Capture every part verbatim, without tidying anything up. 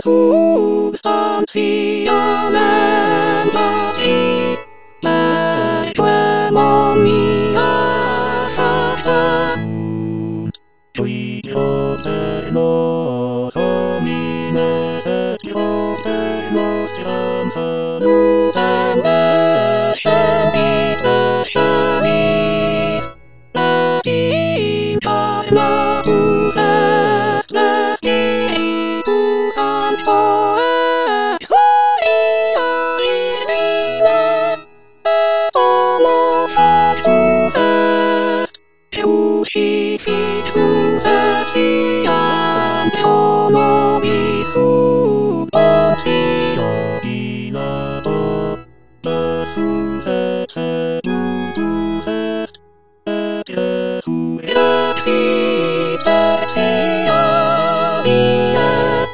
substantia membrati, leque momia facta. Qui Joper nos homines et Joper nostriam salutem descendit descendis, et incarnatus est Spiritus Sancto ex Maria Virgine, et homo factus est crucifixus et siam Deo nobis sub Pontio Pilato, Iesus et sedutus est, et resurrexit tertia die,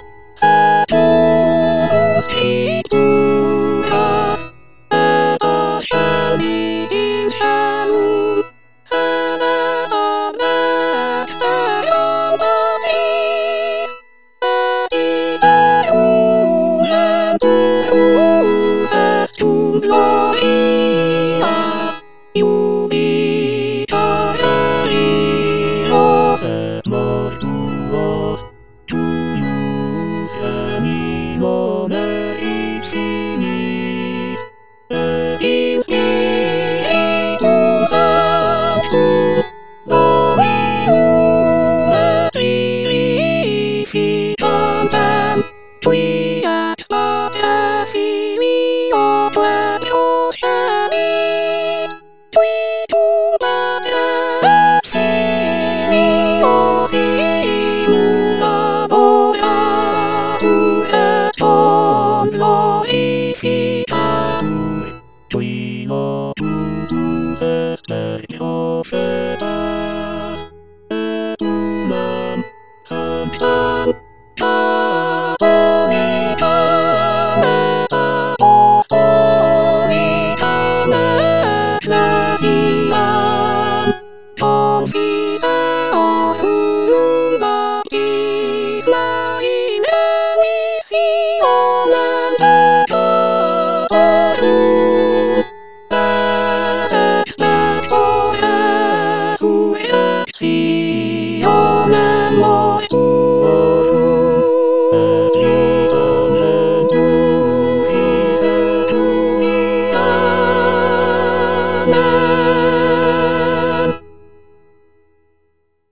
sedutus scripturas, et ascendit in caelum, sedet ad dexteram Patris, et iterum genturibus est cum gloria iudicae iros et mortuos.